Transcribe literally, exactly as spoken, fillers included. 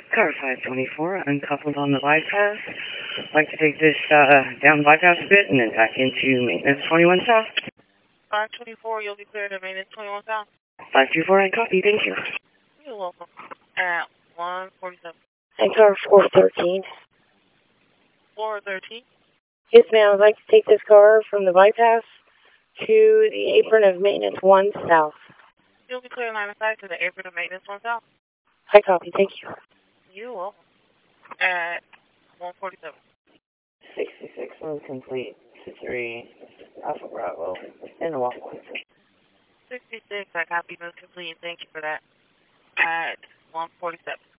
Car five twenty-four, uncoupled on the bypass. Like to take this uh, down the bypass a bit and then back into maintenance twenty-one South. five twenty-four, you'll be cleared to maintenance twenty-one South. five two four, I copy, thank you. You're welcome. At one forty-seven. And car four thirteen. four thirteen? Yes, ma'am. I'd like to take this car from the bypass to the apron of maintenance one South. You'll be cleared line of sight to the apron of maintenance one South. I copy, thank you. You're welcome. At one forty-seven. sixty-six, move complete to three, Alpha Bravo, in the walkway. sixty-six, I copy, move complete. Thank you for that. At one forty-seven.